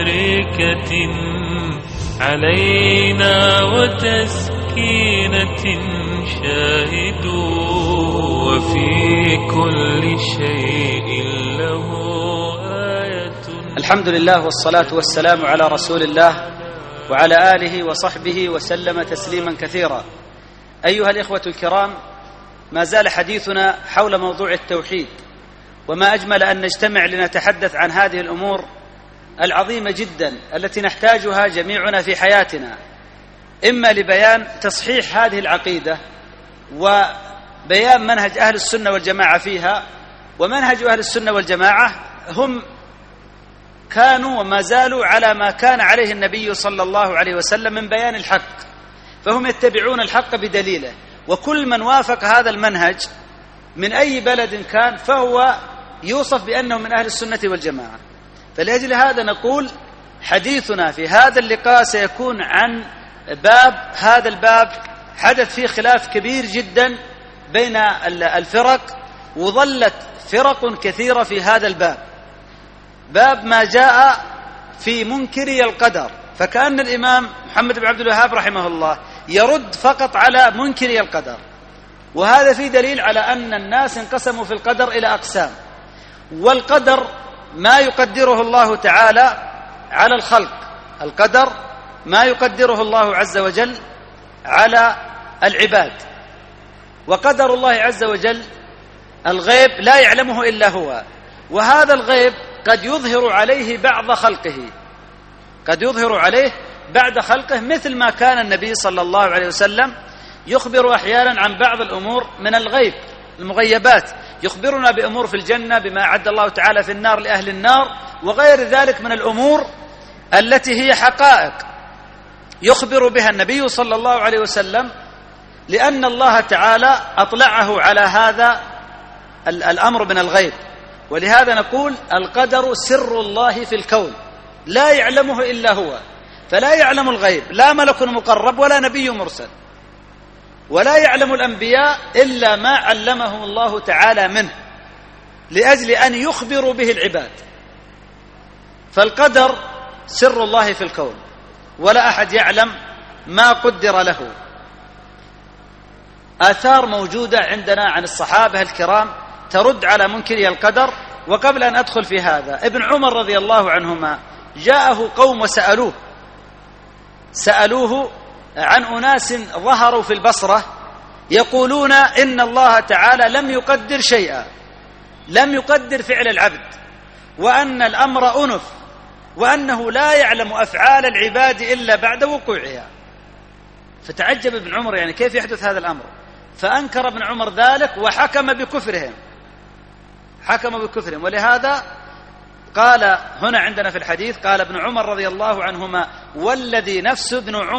بركة علينا وتسكينة شاهدوا وفي كل شيء له آية. الحمد لله والصلاة والسلام على رسول الله وعلى آله وصحبه وسلم تسليما كثيرا. أيها الإخوة الكرام، ما زال حديثنا حول موضوع التوحيد، وما أجمل أن نجتمع لنتحدث عن هذه الأمور العظيمة جدا التي نحتاجها جميعنا في حياتنا، إما لبيان تصحيح هذه العقيدة وبيان منهج أهل السنة والجماعة فيها. ومنهج أهل السنة والجماعة هم كانوا وما زالوا على ما كان عليه النبي صلى الله عليه وسلم من بيان الحق، فهم يتبعون الحق بدليله، وكل من وافق هذا المنهج من أي بلد كان فهو يوصف بأنه من أهل السنة والجماعة. فلأجل هذا نقول حديثنا في هذا اللقاء سيكون عن هذا الباب حدث فيه خلاف كبير جدا بين الفرق، وظلت فرق كثيرة في هذا باب ما جاء في منكري القدر. فكأن الإمام محمد بن عبد الوهاب رحمه الله يرد فقط على منكري القدر، وهذا فيه دليل على أن الناس انقسموا في القدر إلى أقسام. والقدر ما يقدره الله تعالى على الخلق، القدر ما يقدره الله عز وجل على العباد. وقدر الله عز وجل الغيب لا يعلمه إلا هو، وهذا الغيب قد يظهر عليه بعض خلقه، مثل ما كان النبي صلى الله عليه وسلم يخبر أحيانا عن بعض الأمور من الغيب المغيبات، يخبرنا بأمور في الجنة بما أعد الله تعالى في النار لأهل النار، وغير ذلك من الأمور التي هي حقائق يخبر بها النبي صلى الله عليه وسلم، لأن الله تعالى أطلعه على هذا الأمر من الغيب. ولهذا نقول القدر سر الله في الكون لا يعلمه إلا هو، فلا يعلم الغيب لا ملك مقرب ولا نبي مرسل، ولا يعلم الأنبياء إلا ما علمهم الله تعالى منه لأجل أن يخبروا به العباد. فالقدر سر الله في الكون ولا أحد يعلم ما قدر له. آثار موجودة عندنا عن الصحابة الكرام ترد على منكري القدر. وقبل أن أدخل في هذا، ابن عمر رضي الله عنهما جاءه قوم وسألوه عن أناس ظهروا في البصرة يقولون إن الله تعالى لم يقدر شيئا، لم يقدر فعل العبد، وأن الأمر أنف، وأنه لا يعلم أفعال العباد إلا بعد وقوعها. فتعجب ابن عمر، يعني كيف يحدث هذا الأمر؟ فأنكر ابن عمر ذلك وحكم بكفرهم. ولهذا قال هنا عندنا في الحديث، قال ابن عمر رضي الله عنهما: والذي نفس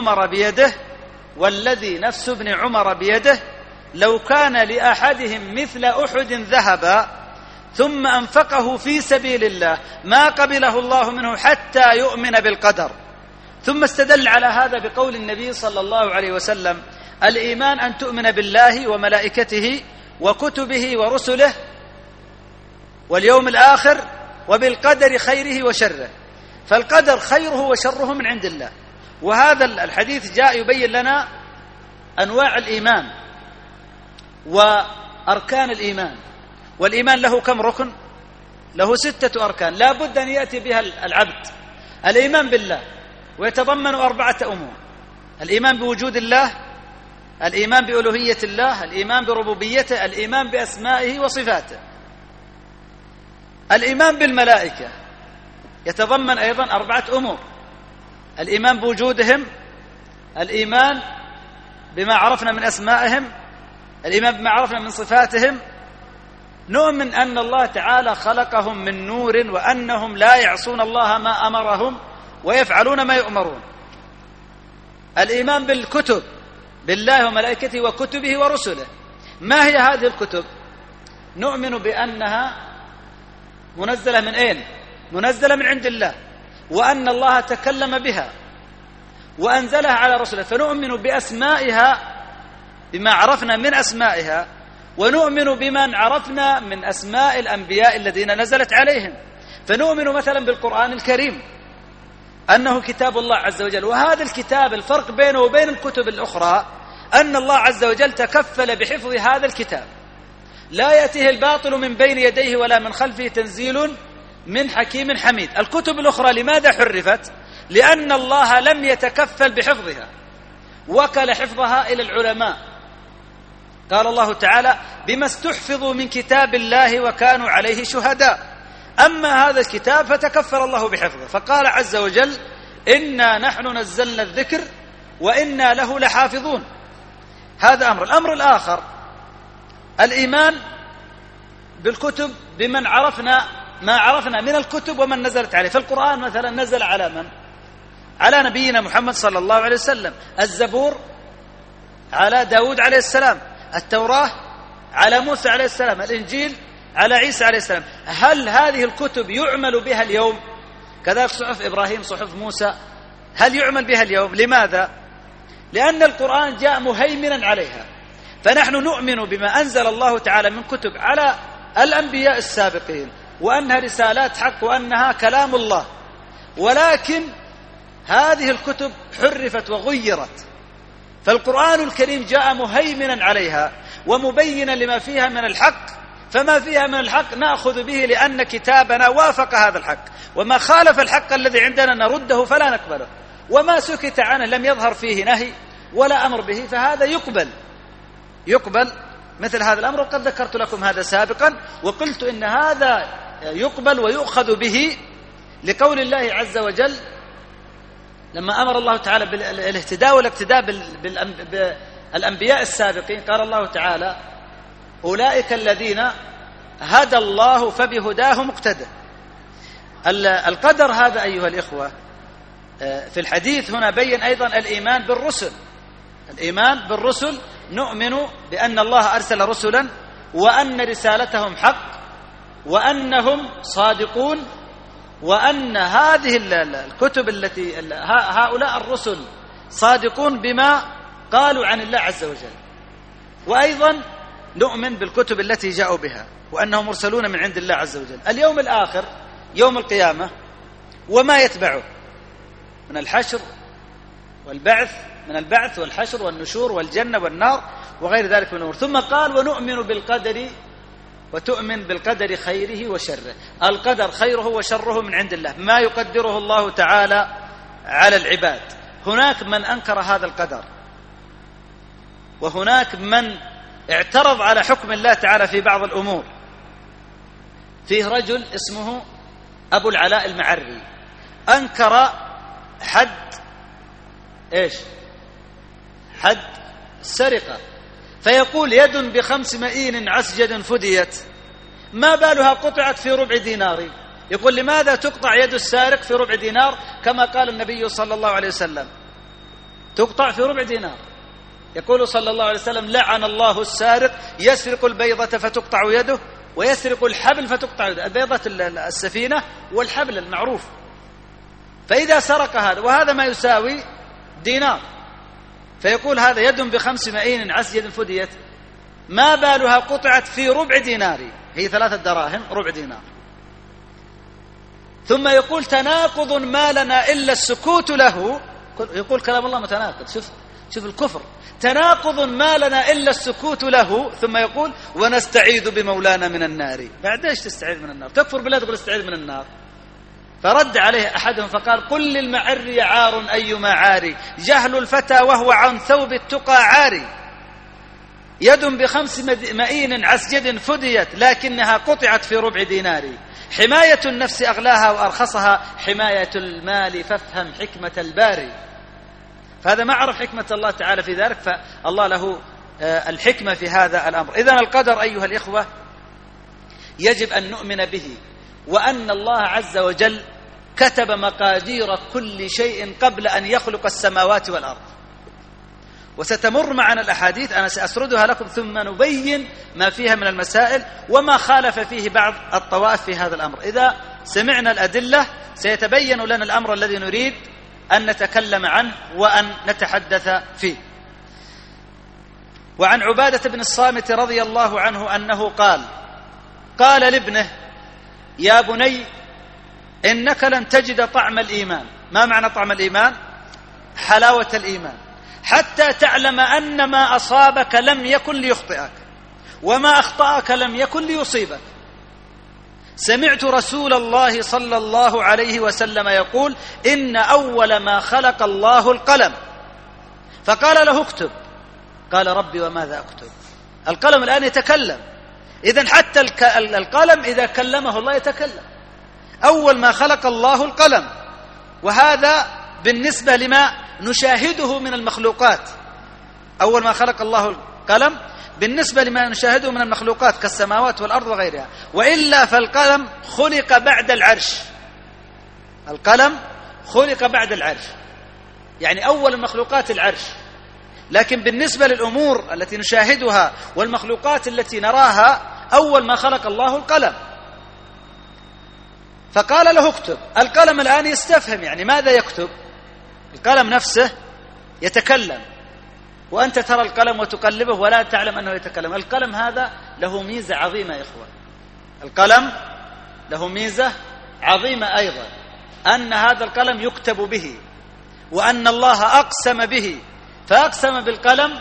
ابن عمر بيده لو كان لأحدهم مثل أحد ذهبا ثم أنفقه في سبيل الله ما قبله الله منه حتى يؤمن بالقدر. ثم استدل على هذا بقول النبي صلى الله عليه وسلم: الإيمان أن تؤمن بالله وملائكته وكتبه ورسله واليوم الآخر وبالقدر خيره وشره. فالقدر خيره وشره من عند الله. وهذا الحديث جاء يبين لنا أنواع الإيمان وأركان الإيمان. والإيمان له كم ركن؟ له 6 أركان لا بد أن يأتي بها العبد. الإيمان بالله، ويتضمن 4 أمور: الإيمان بوجود الله، الإيمان بألوهية الله، الإيمان بربوبيته، الإيمان بأسمائه وصفاته. الإيمان بالملائكة يتضمن أيضا 4 أمور: الإيمان بوجودهم، الإيمان بما عرفنا من أسمائهم، الإيمان بما عرفنا من صفاتهم، نؤمن أن الله تعالى خلقهم من نور وأنهم لا يعصون الله ما أمرهم ويفعلون ما يؤمرون. الإيمان بالكتب، بالله وملائكته وكتبه ورسله. ما هي هذه الكتب؟ نؤمن بأنها منزلة من أين؟ منزلة من عند الله، وأن الله تكلم بها وأنزلها على رسله، فنؤمن بأسمائها بما عرفنا من أسمائها، ونؤمن بمن عرفنا من أسماء الأنبياء الذين نزلت عليهم. فنؤمن مثلا بالقرآن الكريم، أنه كتاب الله عز وجل. وهذا الكتاب الفرق بينه وبين الكتب الأخرى أن الله عز وجل تكفل بحفظ هذا الكتاب، لا يأتيه الباطل من بين يديه ولا من خلفه، تنزيل من حكيم حميد. الكتب الأخرى لماذا حرفت؟ لأن الله لم يتكفل بحفظها، وكل حفظها إلى العلماء. قال الله تعالى: بما استحفظوا من كتاب الله وكانوا عليه شهداء. أما هذا الكتاب فتكفل الله بحفظه، فقال عز وجل: إنا نحن نزلنا الذكر وإنا له لحافظون. هذا أمر. الأمر الآخر الإيمان بالكتب بمن عرفنا ما عرفنا من الكتب ومن نزلت عليه. فالقرآن مثلا نزل على من؟ على نبينا محمد صلى الله عليه وسلم. الزبور على داود عليه السلام، التوراة على موسى عليه السلام، الإنجيل على عيسى عليه السلام. هل هذه الكتب يعمل بها اليوم؟ كذلك صحف إبراهيم، صحف موسى، هل يعمل بها اليوم؟ لماذا؟ لأن القرآن جاء مهيمنا عليها. فنحن نؤمن بما أنزل الله تعالى من كتب على الأنبياء السابقين، وأنها رسالات حق وأنها كلام الله، ولكن هذه الكتب حرفت وغيرت. فالقرآن الكريم جاء مهيمنا عليها ومبينا لما فيها من الحق، فما فيها من الحق نأخذ به لأن كتابنا وافق هذا الحق، وما خالف الحق الذي عندنا نرده فلا نقبله، وما سكت عنه لم يظهر فيه نهي ولا أمر به فهذا يقبل مثل هذا الأمر. وقد ذكرت لكم هذا سابقا وقلت إن هذا يقبل ويؤخذ به لقول الله عز وجل لما أمر الله تعالى بالاهتداء والاقتداء بالأنبياء السابقين. قال الله تعالى: أولئك الذين هدى الله فبهداه مقتدى. القدر هذا أيها الإخوة في الحديث هنا بين أيضا الإيمان بالرسل. نؤمن بأن الله أرسل رسلا وأن رسالتهم حق وأنهم صادقون، وأن هذه الكتب التي هؤلاء الرسل صادقون بما قالوا عن الله عز وجل. وأيضا نؤمن بالكتب التي جاءوا بها وأنهم مرسلون من عند الله عز وجل. اليوم الآخر يوم القيامة وما يتبعه من الحشر والبعث، من البعث والحشر والنشور والجنة والنار وغير ذلك من الأمور. ثم قال: ونؤمن بالقدر، وتؤمن بالقدر خيره وشره. القدر خيره وشره من عند الله، ما يقدره الله تعالى على العباد. هناك من أنكر هذا القدر، وهناك من اعترض على حكم الله تعالى في بعض الأمور. فيه رجل اسمه أبو العلاء المعري أنكر حد السرقة، فيقول: يد ب5 مئين عسجد فديت، ما بالها قطعت في ربع دينار. يقول: لماذا تقطع يد السارق في ربع دينار كما قال النبي صلى الله عليه وسلم؟ تقطع في ربع دينار. يقول صلى الله عليه وسلم: لعن الله السارق يسرق البيضة فتقطع يده ويسرق الحبل فتقطع يده. البيضة السفينة والحبل المعروف. فإذا سرق هذا وهذا ما يساوي دينار، فيقول هذا يد ب5 مئين عسجد فديت، ما بالها قطعت في ربع دينار، هي 3 دراهم ربع دينار. ثم يقول: تناقض ما لنا إلا السكوت له. يقول كلام الله متناقض. شوف الكفر. تناقض ما لنا إلا السكوت له. ثم يقول: ونستعيذ بمولانا من النار. بعد ايش تستعيذ من النار؟ تكفر بالله تقول استعيذ من النار. فرد عليه أحدهم فقال: قل للمعري عار أيما عاري، جهل الفتى وهو عن ثوب التقى عاري. يد ب5 مئين عسجد فديت لكنها قطعت في ربع دينار. حماية النفس أغلاها وأرخصها، حماية المال فافهم حكمة الباري. فهذا ما عرف حكمة الله تعالى في ذلك، فالله له الحكمة في هذا الأمر. إذن القدر أيها الإخوة يجب أن نؤمن به، وأن الله عز وجل كتب مقادير كل شيء قبل أن يخلق السماوات والأرض. وستمر معنا الأحاديث أنا سأسردها لكم ثم نبين ما فيها من المسائل وما خالف فيه بعض الطوائف في هذا الأمر. إذا سمعنا الأدلة سيتبين لنا الأمر الذي نريد أن نتكلم عنه وأن نتحدث فيه. وعن عبادة بن الصامت رضي الله عنه أنه قال لابنه: يا بني إنك لن تجد طعم الإيمان ما معنى طعم الإيمان؟ حلاوة الإيمان، حتى تعلم أن ما أصابك لم يكن ليخطئك، وما أخطأك لم يكن ليصيبك. سمعت رسول الله صلى الله عليه وسلم يقول: إن أول ما خلق الله القلم، فقال له اكتب، قال ربي وماذا أكتب؟ القلم الآن يتكلم، إذن حتى القلم إذا كلمه الله يتكلم. أول ما خلق الله القلم، وهذا بالنسبة لما نشاهده من المخلوقات. أول ما خلق الله القلم بالنسبة لما نشاهده من المخلوقات كالسماوات والأرض وغيرها، وإلا فالقلم خلق بعد العرش. القلم خلق بعد العرش، يعني أول المخلوقات العرش. لكن بالنسبة للأمور التي نشاهدها والمخلوقات التي نراها، أول ما خلق الله القلم. فقال له اكتب. القلم الآن يستفهم، يعني ماذا يكتب؟ القلم نفسه يتكلم، وأنت ترى القلم وتقلبه ولا تعلم أنه يتكلم. القلم هذا له ميزة عظيمة يا إخوان، القلم له ميزة عظيمة أيضا، أن هذا القلم يكتب به، وأن الله أقسم به، فأقسم بالقلم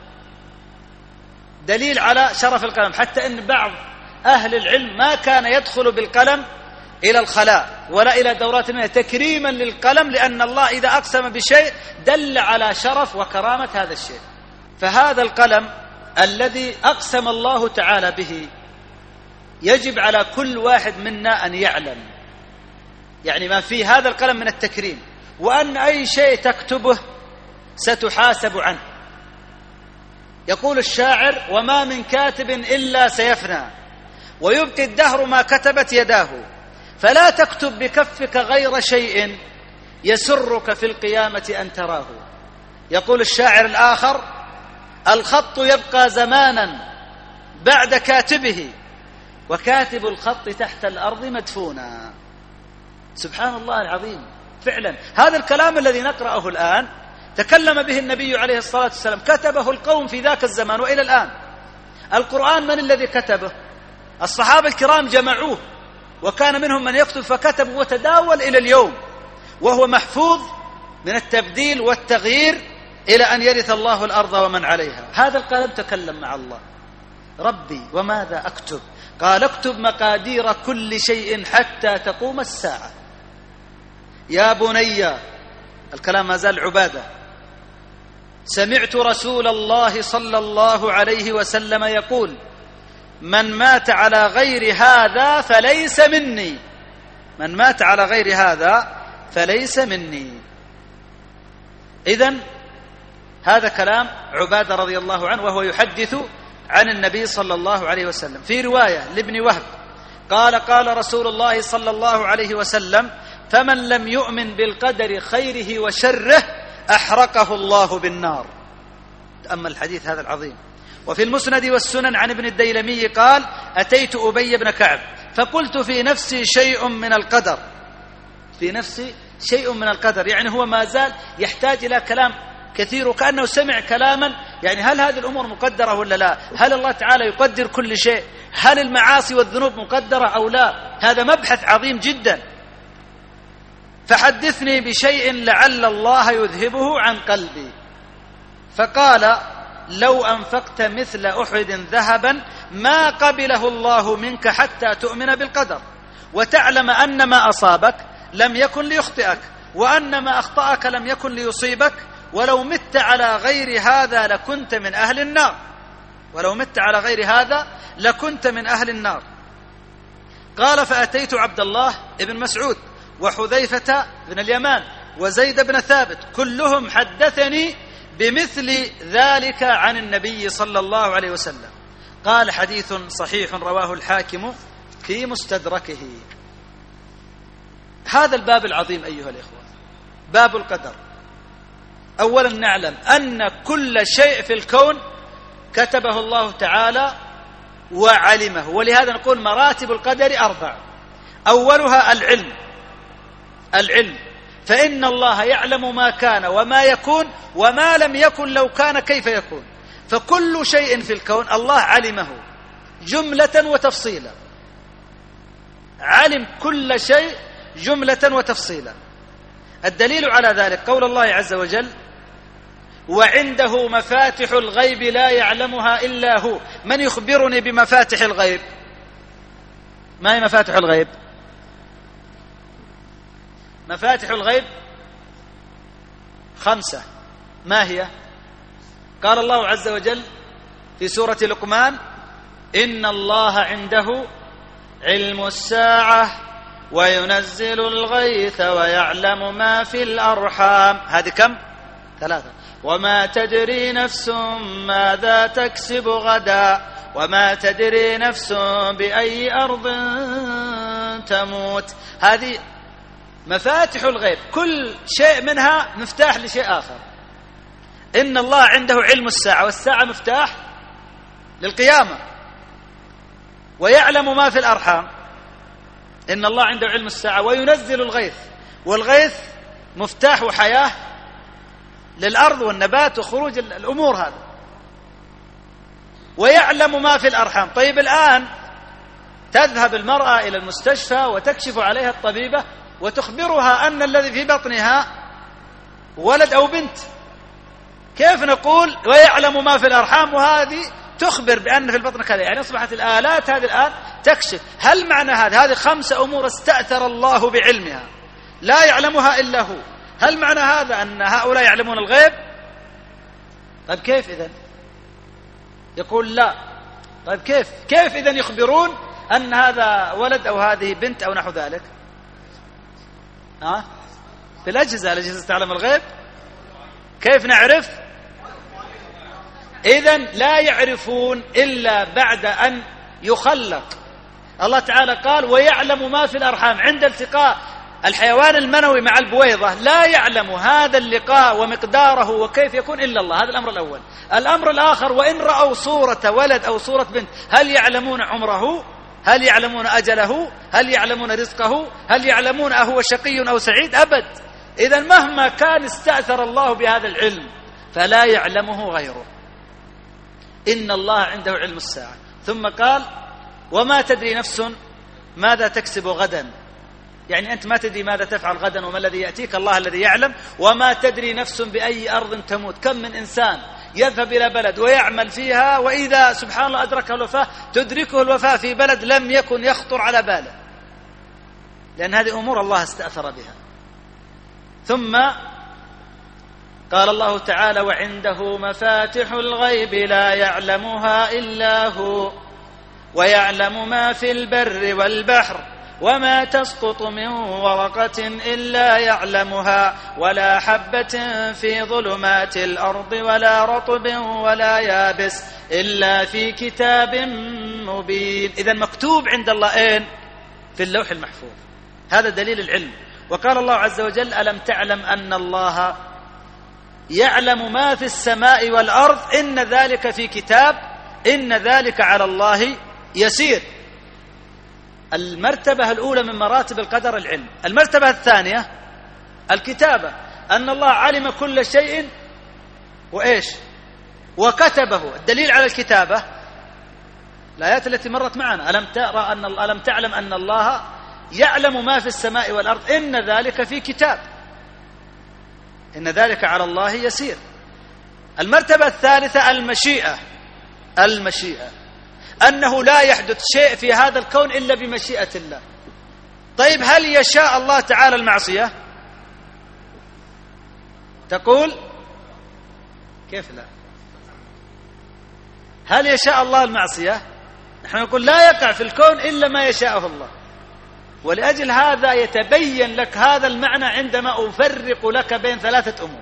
دليل على شرف القلم، حتى أن بعض أهل العلم ما كان يدخل بالقلم إلى الخلاء ولا إلى دورات المياه تكريما للقلم، لأن الله إذا أقسم بشيء دل على شرف وكرامة هذا الشيء. فهذا القلم الذي أقسم الله تعالى به يجب على كل واحد منا أن يعلم يعني ما في هذا القلم من التكريم، وأن أي شيء تكتبه ستحاسب عنه. يقول الشاعر: وما من كاتب إلا سيفنى، ويبقي الدهر ما كتبت يداه، فلا تكتب بكفك غير شيء يسرك في القيامة أن تراه. يقول الشاعر الآخر: الخط يبقى زمانا بعد كاتبه، وكاتب الخط تحت الأرض مدفونا. سبحان الله العظيم. فعلا هذا الكلام الذي نقرأه الآن تكلم به النبي عليه الصلاة والسلام، كتبه القوم في ذاك الزمان وإلى الآن. القرآن من الذي كتبه؟ الصحابة الكرام جمعوه، وكان منهم من يكتب فكتب وتداول إلى اليوم، وهو محفوظ من التبديل والتغيير إلى أن يرث الله الأرض ومن عليها. هذا القلم تكلم مع الله: ربي وماذا أكتب؟ قال: اكتب مقادير كل شيء حتى تقوم الساعة. يا بني، الكلام ما زال عبادة: سمعت رسول الله صلى الله عليه وسلم يقول: من مات على غير هذا فليس مني. من مات على غير هذا فليس مني. إذن هذا كلام عبادة رضي الله عنه، وهو يحدث عن النبي صلى الله عليه وسلم. في رواية لابن وهب قال: قال رسول الله صلى الله عليه وسلم: فمن لم يؤمن بالقدر خيره وشره أحرقه الله بالنار. تأمل الحديث هذا العظيم. وفي المسند والسنن عن ابن الديلمي قال: أتيت أبي بن كعب فقلت في نفسي شيء من القدر. في نفسي شيء من القدر، يعني هو ما زال يحتاج إلى كلام كثير، وكأنه سمع كلاما، يعني هل هذه الأمور مقدرة ولا لا؟ هل الله تعالى يقدر كل شيء؟ هل المعاصي والذنوب مقدرة أو لا؟ هذا مبحث عظيم جدا. فحدثني بشيء لعل الله يذهبه عن قلبي. فقال: لو أنفقت مثل أحد ذهبا ما قبله الله منك حتى تؤمن بالقدر، وتعلم أن ما أصابك لم يكن ليخطئك، وأن ما أخطأك لم يكن ليصيبك، ولو مت على غير هذا لكنت من أهل النار. ولو مت على غير هذا لكنت من أهل النار. قال: فأتيت عبد الله بن مسعود وحذيفة بن اليمان وزيد بن ثابت، كلهم حدثني بمثل ذلك عن النبي صلى الله عليه وسلم. قال: حديث صحيح رواه الحاكم في مستدركه. هذا الباب العظيم أيها الإخوة، باب القدر. أولا نعلم أن كل شيء في الكون كتبه الله تعالى وعلمه، ولهذا نقول مراتب القدر 4. أولها العلم، فإن الله يعلم ما كان وما يكون وما لم يكن لو كان كيف يكون. فكل شيء في الكون الله علمه جملة وتفصيلا، علم كل شيء جملة وتفصيلا. الدليل على ذلك قول الله عز وجل: وعنده مفاتح الغيب لا يعلمها إلا هو. من يخبرني بمفاتح الغيب؟ ما هي مفاتح الغيب؟ مفاتح الغيب 5. ما هي؟ قال الله عز وجل في سورة لقمان: إن الله عنده علم الساعة وينزل الغيث ويعلم ما في الأرحام. هذه كم؟ 3. وما تدري نفس ماذا تكسب غدا وما تدري نفس بأي أرض تموت. هذه مفاتح الغيب، كل شيء منها مفتاح لشيء آخر. إن الله عنده علم الساعة، والساعة مفتاح للقيامة. ويعلم ما في الأرحام، إن الله عنده علم الساعة. وينزل الغيث، والغيث مفتاح وحياة للأرض والنبات وخروج الأمور. هذا ويعلم ما في الأرحام. طيب الآن تذهب المرأة إلى المستشفى وتكشف عليها الطبيبة وتخبرها أن الذي في بطنها ولد أو بنت، كيف نقول ويعلم ما في الأرحام وهذه تخبر بأن في البطن كذا؟ يعني أصبحت الآلات هذه الآن تكشف. هل معنى هذه 5 أمور استأثر الله بعلمها لا يعلمها إلا هو، هل معنى هذا أن هؤلاء يعلمون الغيب؟ طيب كيف إذن؟ يقول لا. طيب كيف إذن يخبرون أن هذا ولد أو هذه بنت أو نحو ذلك؟ بالأجهزة تعلم الغيب. كيف نعرف؟ إذن لا يعرفون إلا بعد أن يخلق. الله تعالى قال: ويعلم ما في الأرحام. عند التقاء الحيوان المنوي مع البويضة لا يعلم هذا اللقاء ومقداره وكيف يكون إلا الله. هذا الأمر الأول. الأمر الآخر: وإن رأوا صورة ولد أو صورة بنت، هل يعلمون عمره؟ هل يعلمون أجله؟ هل يعلمون رزقه؟ هل يعلمون أهو شقي أو سعيد؟ أبد. إذن مهما كان استأثر الله بهذا العلم فلا يعلمه غيره. إن الله عنده علم الساعة. ثم قال: وما تدري نفس ماذا تكسب غدا. يعني أنت ما تدري ماذا تفعل غدا وما الذي يأتيك، الله الذي يعلم. وما تدري نفس بأي أرض تموت. كم من إنسان يذهب إلى بلد ويعمل فيها، وإذا سبحان الله أدركه الوفاة تدركه الوفاة في بلد لم يكن يخطر على باله، لأن هذه أمور الله استأثر بها. ثم قال الله تعالى: وعنده مفاتح الغيب لا يعلمها إلا هو ويعلم ما في البر والبحر وما تسقط من ورقة إلا يعلمها ولا حبة في ظلمات الأرض ولا رطب ولا يابس إلا في كتاب مبين. إذن مكتوب عند الله في اللوح المحفوظ. هذا دليل العلم. وقال الله عز وجل: ألم تعلم أن الله يعلم ما في السماء والأرض إن ذلك في كتاب إن ذلك على الله يسير. المرتبة الأولى من مراتب القدر العلم. المرتبة الثانية الكتابة، أن الله علم كل شيء وكتبه. الدليل على الكتابة الآيات التي مرت معنا: ألم تعلم أن الله يعلم ما في السماء والأرض إن ذلك في كتاب إن ذلك على الله يسير. المرتبة الثالثة المشيئة، أنه لا يحدث شيء في هذا الكون إلا بمشيئة الله. طيب هل يشاء الله تعالى المعصية؟ تقول كيف لا؟ هل يشاء الله المعصية؟ نحن نقول لا يقع في الكون إلا ما يشاءه الله. ولأجل هذا يتبين لك هذا المعنى عندما أفرق لك بين 3 أمور.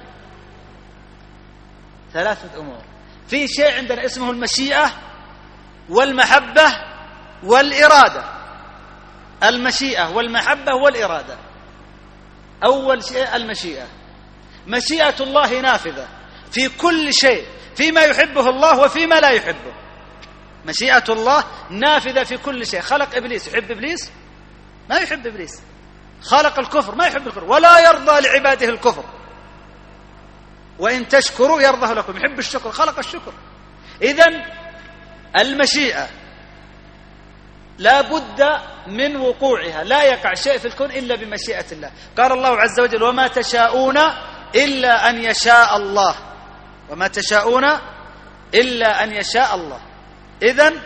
3 أمور. في شيء عندنا اسمه المشيئة والمحبة والإرادة. المشيئة والمحبة والإرادة. أول شيء المشيئة. مشيئة الله نافذة في كل شيء، فيما يحبه الله وفيما لا يحبه. مشيئة الله نافذة في كل شيء. خلق إبليس، يحب إبليس؟ ما يحب إبليس. خلق الكفر، ما يحب الكفر، ولا يرضى لعباده الكفر. وإن تشكروا يرضه لكم، يحب الشكر، خلق الشكر. إذن المشيئة لا بد من وقوعها، لا يقع شيء في الكون إلا بمشيئة الله. قال الله عز وجل: وما تشاءون إلا أن يشاء الله، وما تشاءون إلا أن يشاء الله. إذن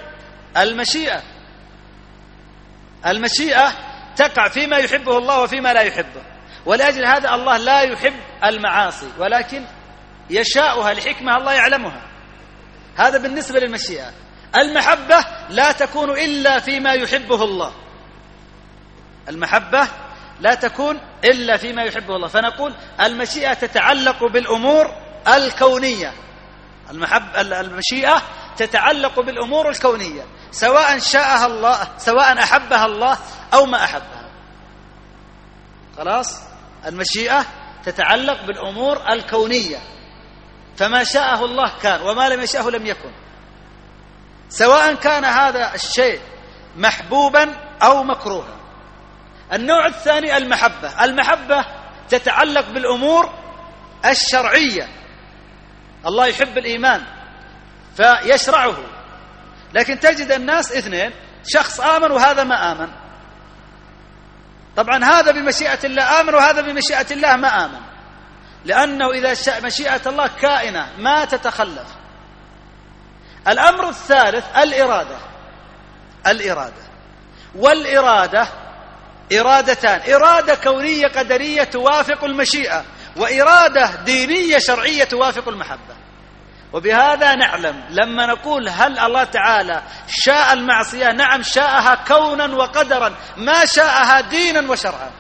المشيئة تقع فيما يحبه الله وفيما لا يحبه، ولأجل هذا الله لا يحب المعاصي، ولكن يشاءها لحكمة الله يعلمها. هذا بالنسبة للمشيئة. المحبة لا تكون إلا فيما يحبه الله، المحبة لا تكون إلا فيما يحبه الله. فنقول المشيئة تتعلق بالأمور الكونية، المشيئة تتعلق بالأمور الكونية، سواء شاءها الله، سواء أحبها الله أو ما أحبها. خلاص، المشيئة تتعلق بالأمور الكونية، فما شاءه الله كان وما لم يشاءه لم يكن، سواء كان هذا الشيء محبوبا أو مكروها. النوع الثاني المحبة تتعلق بالأمور الشرعية. الله يحب الإيمان فيشرعه، لكن تجد الناس اثنين، شخص آمن وهذا ما آمن. طبعا هذا بمشيئة الله آمن وهذا بمشيئة الله ما آمن، لأنه إذا مشيئة الله كائنة ما تتخلف. الأمر الثالث الإرادة، والإرادة إرادتان: إرادة كونية قدرية توافق المشيئة، وإرادة دينية شرعية توافق المحبة. وبهذا نعلم لما نقول هل الله تعالى شاء المعصية؟ نعم، شاءها كونا وقدرا، ما شاءها دينا وشرعا.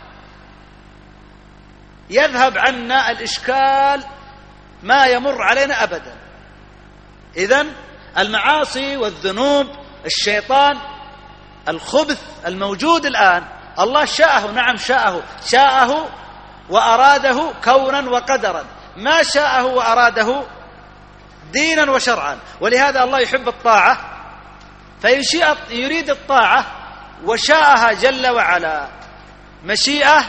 يذهب عنا الإشكال ما يمر علينا أبدا. إذن المعاصي والذنوب، الشيطان، الخبث الموجود الآن، الله شاءه، نعم شاءه وأراده كونا وقدرا، ما شاءه وأراده دينا وشرعا. ولهذا الله يحب الطاعة فيريد الطاعة وشاءها جل وعلا. مشيئة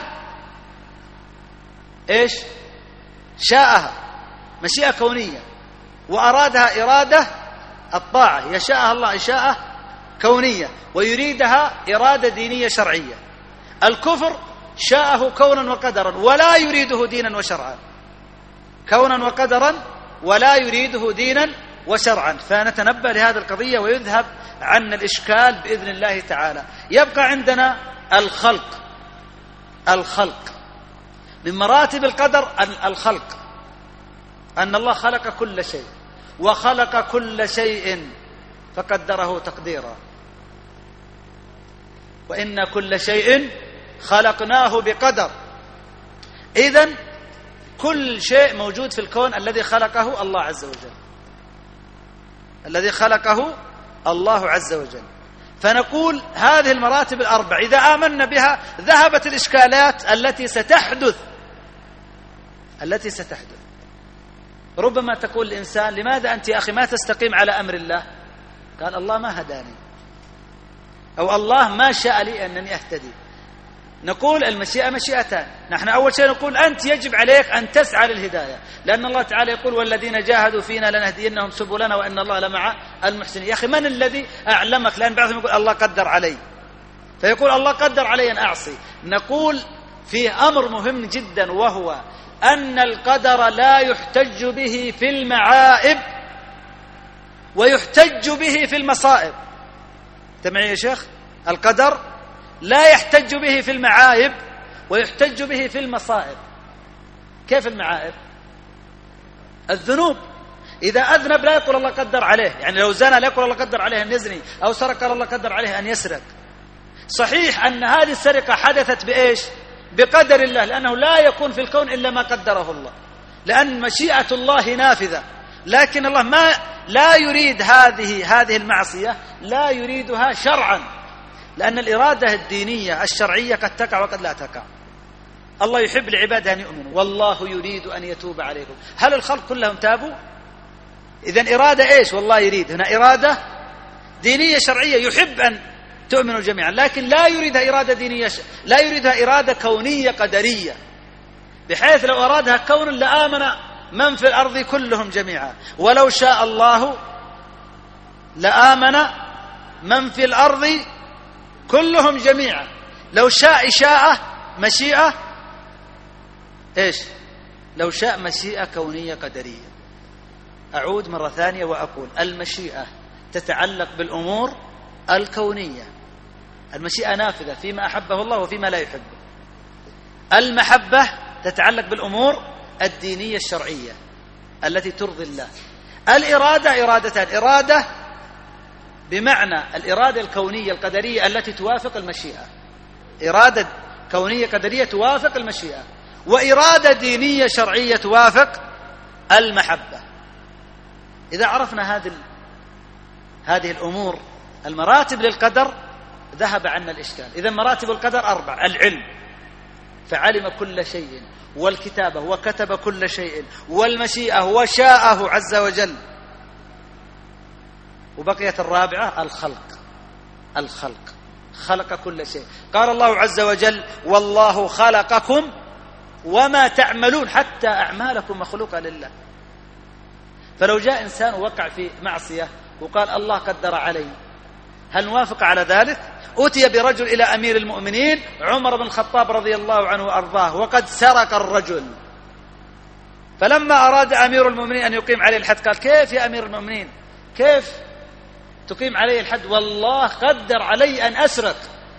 إيش؟ شاءها مشيئة كونية، وأرادها إرادة الطاعة، يشاءها الله إشاءة كونية ويريدها إرادة دينية شرعية. الكفر شاءه كونا وقدرا ولا يريده دينا وشرعا، كونا وقدرا ولا يريده دينا وشرعا. فنتنبه لهذه القضية ويذهب عن الإشكال بإذن الله تعالى. يبقى عندنا الخلق. من مراتب القدر الخلق، أن الله خلق كل شيء، وخلق كل شيء فقدره تقديرا، وإن كل شيء خلقناه بقدر. إذن كل شيء موجود في الكون الذي خلقه الله عز وجل، الذي خلقه الله عز وجل. فنقول هذه المراتب الأربع إذا آمنا بها ذهبت الإشكالات التي ستحدث. ربما تقول الإنسان: لماذا أنت يا أخي ما تستقيم على أمر الله؟ قال: الله ما هداني، أو الله ما شاء لي أنني أهتدي. نقول المشيئة مشيئتان. نحن أول شيء نقول أنت يجب عليك أن تسعى للهداية، لأن الله تعالى يقول: والذين جاهدوا فينا لنهدينهم سبلنا وإن الله لمع المحسنين. يا أخي من الذي أعلمك؟ لأن بعضهم يقول الله قدر علي، فيقول الله قدر علي أن أعصي. نقول فيه أمر مهم جدا، وهو أن القدر لا يحتج به في المعائب ويحتج به في المصائب. تمعي يا شيخ؟ القدر لا يحتج به في المعايب ويحتج به في المصائب. كيف المعايب؟ الذنوب، إذا أذنب لا يقول الله قدر عليه، يعني لو زنى لا يقول الله قدر عليه أن يزني، أو سرق الله قدر عليه أن يسرق. صحيح أن هذه السرقة حدثت بإيش؟ بقدر الله، لأنه لا يكون في الكون إلا ما قدره الله، لأن مشيئة الله نافذة. لكن الله لا يريد هذه المعصية، لا يريدها شرعا، لأن الإرادة الدينية الشرعية قد تقع وقد لا تقع. الله يحب العباد أن يؤمنوا، والله يريد أن يتوب عليكم. هل الخلق كلهم تابوا؟ إذن إرادة إيش؟ والله يريد هنا إرادة دينية شرعية، يحب أن تؤمنوا جميعا، لكن لا يريدها إرادة دينية، لا يريدها إرادة كونية قدرية، بحيث لو أرادها كون لآمن من في الأرض كلهم جميعا، ولو شاء الله لآمن من في الأرض كلهم جميعا. لو شاء إشاءة مشيئة إيش؟ لو شاء مشيئة كونية قدرية. أعود مرة ثانية وأقول المشيئة تتعلق بالأمور الكونية، المشيئة نافذة فيما أحبه الله وفيما لا يحبه. المحبة تتعلق بالأمور الدينية الشرعية التي ترضي الله. الإرادة إرادتان: إرادة بمعنى الإرادة الكونية القدرية التي توافق المشيئة، إرادة كونية قدرية توافق المشيئة، وإرادة دينية شرعية توافق المحبة. إذا عرفنا هذه الأمور المراتب للقدر ذهب عنا الإشكال. إذا مراتب القدر 4: العلم فعلم كل شيء، والكتابة وكتب كل شيء، والمشيئة وشاءه عز وجل، وبقيت الرابعة الخلق خلق كل شيء. قال الله عز وجل: والله خلقكم وما تعملون، حتى أعمالكم مخلوقة لله. فلو جاء إنسان ووقع في معصية وقال الله قدر علي، هل نوافق على ذلك؟ أتي برجل إلى أمير المؤمنين عمر بن الخطاب رضي الله عنه وأرضاه وقد سرق الرجل، فلما أراد أمير المؤمنين أن يقيم عليه الحد قال: كيف يا أمير المؤمنين، كيف تقيم عليه الحد؟ والله قدر علي أن أسرق.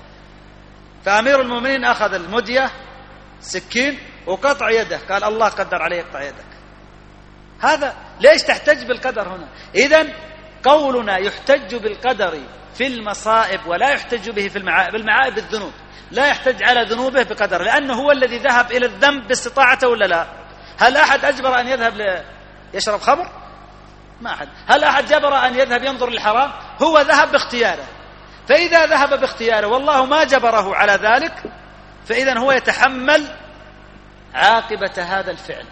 فأمير المؤمنين أخذ المدية سكين وقطع يده، قال: الله قدر علي يقطع يدك. هذا ليش تحتج بالقدر هنا؟ إذن قولنا يحتج بالقدر في المصائب ولا يحتج به في المعائب الذنوب، لا يحتج على ذنوبه بقدر، لأنه هو الذي ذهب إلى الذنب باستطاعته ولا لا؟ هل أحد أجبر أن يذهب يشرب خمر؟ ما أحد. هل أحد جبر أن يذهب ينظر للحرام؟ هو ذهب باختياره. فإذا ذهب باختياره والله ما جبره على ذلك، فإذا هو يتحمل عاقبة هذا الفعل.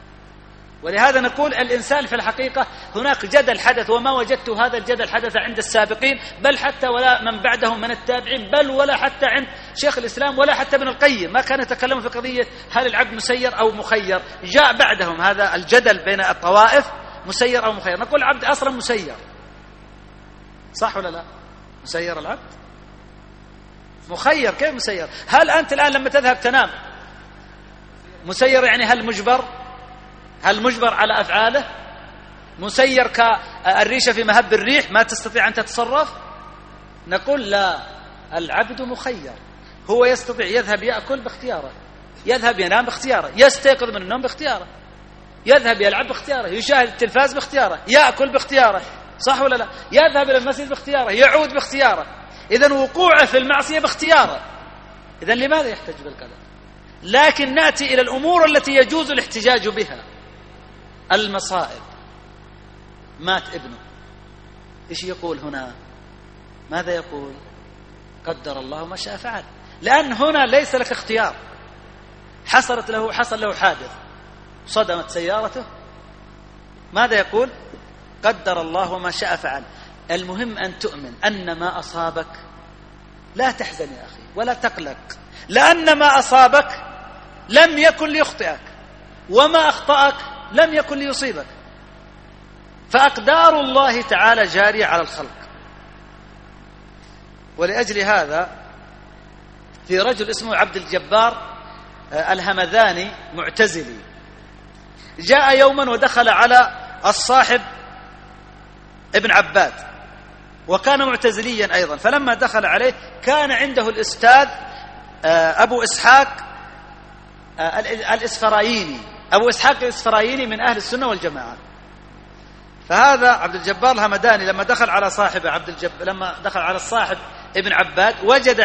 ولهذا نقول الإنسان في الحقيقة هناك جدل حدث، وما وجدت هذا الجدل حدث عند السابقين، بل حتى ولا من بعدهم من التابعين، بل ولا حتى عند شيخ الإسلام ولا حتى ابن القيم، ما كانوا يتكلمون في قضية هل العبد مسير أو مخير. جاء بعدهم هذا الجدل بين الطوائف، مسير أو مخير. نقول العبد أصلا مسير، صح ولا لا؟ مسير العبد مخير. كيف مسير؟ هل أنت الآن لما تذهب تنام مسير؟ يعني هل مجبر على أفعاله؟ مسير كالريشة في مهب الريح ما تستطيع أن تتصرف؟ نقول لا، العبد مخير. هو يستطيع يذهب يأكل باختياره، يذهب ينام باختياره، يستيقظ من النوم باختياره، يذهب يلعب باختياره، يشاهد التلفاز باختياره، يأكل باختياره، صح ولا لا؟ يذهب إلى المسجد باختياره، يعود باختياره. إذن وقوعه في المعصية باختياره. إذن لماذا يحتج بالقدر؟ لكن نأتي إلى الأمور التي يجوز الاحتجاج بها. المصائب، مات ابنه، إيش يقول هنا؟ ماذا يقول؟ قدر الله ما شاء فعل. لأن هنا ليس لك اختيار. حصل له حادث، صدمت سيارته، ماذا يقول؟ قدر الله ما شاء فعل. المهم أن تؤمن أن ما أصابك، لا تحزن يا أخي ولا تقلق، لأن ما أصابك لم يكن ليخطئك، وما أخطأك لم يكن ليصيبك. فأقدار الله تعالى جارية على الخلق. ولأجل هذا في رجل اسمه عبد الجبار الهمذاني معتزلي، جاء يوما ودخل على الصاحب ابن عباد، وكان معتزليا أيضا. فلما دخل عليه كان عنده الأستاذ أبو إسحاق الإسفرايني، أبو إسحاق الإسفرايني من أهل السنة والجماعة. فهذا عبد الجبار الهمداني لما دخل على الصاحب ابن عباد وجد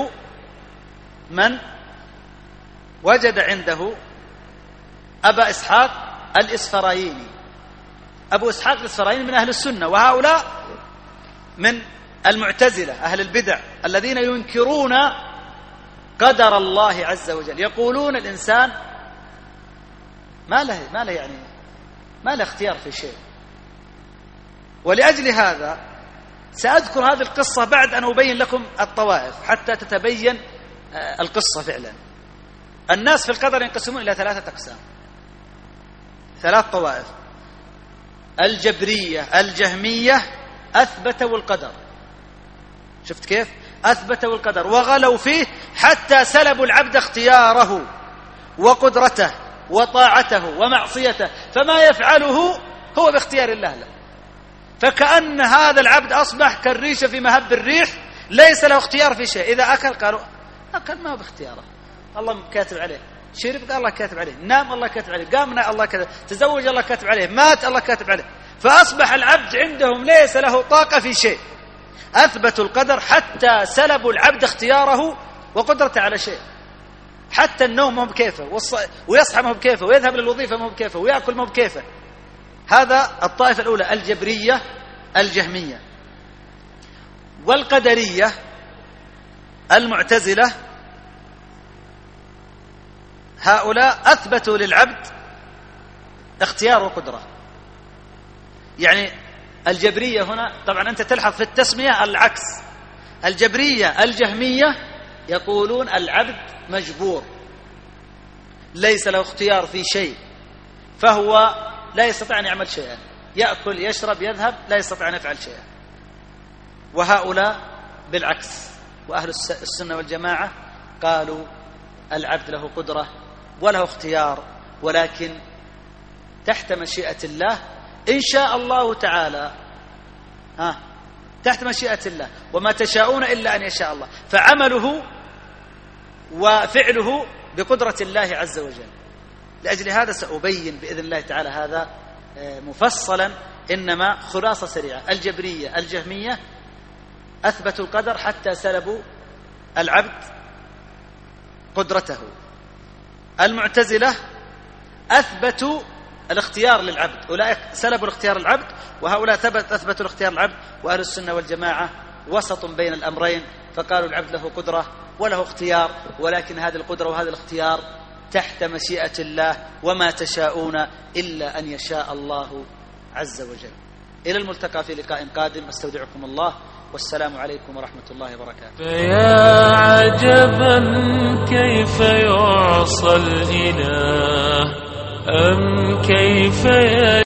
عنده أبا إسحاق الإسفرايني. أبو إسحاق الإسفرايني من أهل السنة، وهؤلاء من المعتزلة أهل البدع الذين ينكرون قدر الله عز وجل. يقولون الإنسان ما له اختيار في شيء. ولأجل هذا سأذكر هذه القصة بعد أن أبين لكم الطوائف حتى تتبين القصة فعلا. الناس في القدر ينقسمون إلى 3 أقسام، 3 طوائف: الجبرية، الجهمية، أثبتوا القدر. شفت كيف؟ أثبتوا القدر وغلوا فيه حتى سلبوا العبد اختياره وقدرته وطاعته ومعصيته، فما يفعله هو باختيار الله له. فكأن هذا العبد أصبح كالريشة في مهب الريح، ليس له اختيار في شيء. إذا أكل قالوا أكل ما هو باختياره، الله كاتب عليه. شرب الله كاتب عليه. نام الله كاتب عليه. قام الله كاتب. تزوج الله كاتب عليه. مات الله كاتب عليه. فأصبح العبد عندهم ليس له طاقة في شيء. أثبتوا القدر حتى سلبوا العبد اختياره وقدرته على شيء. حتى النوم ما هو بكيفه، ويصحى ما هو بكيفه، ويذهب للوظيفة ما هو بكيفه، ويأكل ما هو بكيفه. هذا الطائفة الأولى الجبرية الجهمية. والقدرية المعتزلة هؤلاء أثبتوا للعبد اختيار وقدرة. يعني الجبرية هنا طبعا أنت تلحظ في التسمية العكس. الجبرية الجهمية يقولون العبد مجبور، ليس له اختيار في شيء، فهو لا يستطيع أن يعمل شيئا، يأكل يشرب يذهب، لا يستطيع أن يفعل شيئا. وهؤلاء بالعكس، وأهل السنة والجماعة قالوا العبد له قدرة وله اختيار، ولكن تحت مشيئة الله إن شاء الله تعالى. تحت مشيئة الله، وما تشاءون إلا أن يشاء الله. فعمله وفعله بقدرة الله عز وجل. لأجل هذا سأبين بإذن الله تعالى هذا مفصلا، إنما خلاصة سريعة. الجبرية الجهمية أثبتوا القدر حتى سلبوا العبد قدرته. المعتزلة أثبتوا الاختيار للعبد، أولئك سلبوا الاختيار للعبد، وهؤلاء أثبتوا الاختيار للعبد. وأهل السنة والجماعة وسط بين الأمرين، فقالوا العبد له قدرة وله اختيار، ولكن هذه القدرة وهذا الاختيار تحت مشيئة الله، وما تشاءون إلا أن يشاء الله عز وجل. إلى الملتقى في لقاء قادم، استودعكم الله، والسلام عليكم ورحمة الله وبركاته. فيا عجبا كيف يعصى الإله، أم كيف